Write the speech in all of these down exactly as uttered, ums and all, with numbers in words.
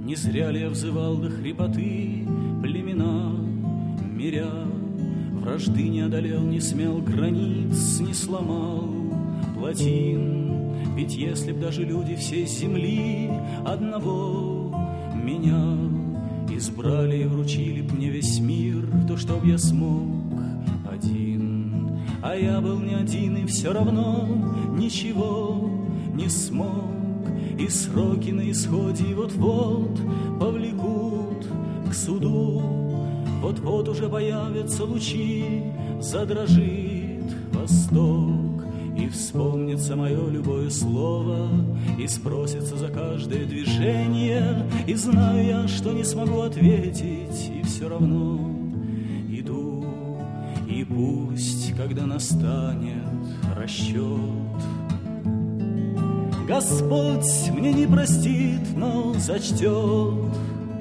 Не зря ли я взывал до хрипоты племена, миря, вражды не одолел, не смел границ, не сломал плотин. Ведь если б даже люди всей земли одного меня избрали и вручили б мне весь мир, то чтоб я смог один. А я был не один и все равно ничего не смог. И сроки на исходе вот-вот повлекут к суду. Вот-вот уже появятся лучи, задрожит восток, и вспомнится мое любое слово, и спросится за каждое движение. И знаю я, что не смогу ответить, и все равно иду. И пусть, когда настанет расчет, Господь мне не простит, но зачтет.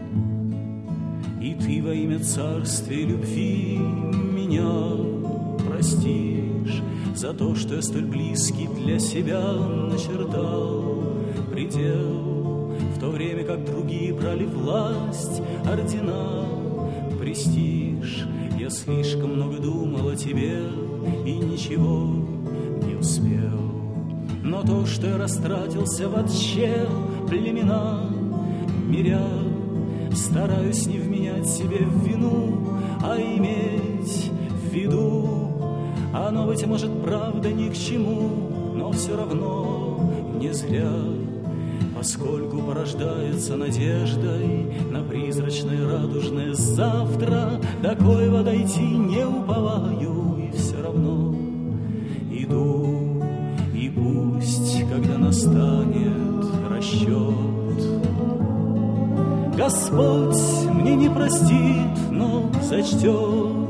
И ты во имя царствия любви меня простишь за то, что я столь близкий для себя начертал предел, в то время как другие брали власть, ордена, престиж. Я слишком много думал о тебе и ничего не успел. Но то, что я растратился вообще племена миря, стараюсь не вменять себе в вину, а иметь в виду. Оно, быть может, правда ни к чему, но все равно не зря, поскольку порождается надеждой на призрачное радужное завтра. До коего дойти не уповаю, и все равно иду. И пусть, когда настанет расчет, Господь мне не простит, но зачтет.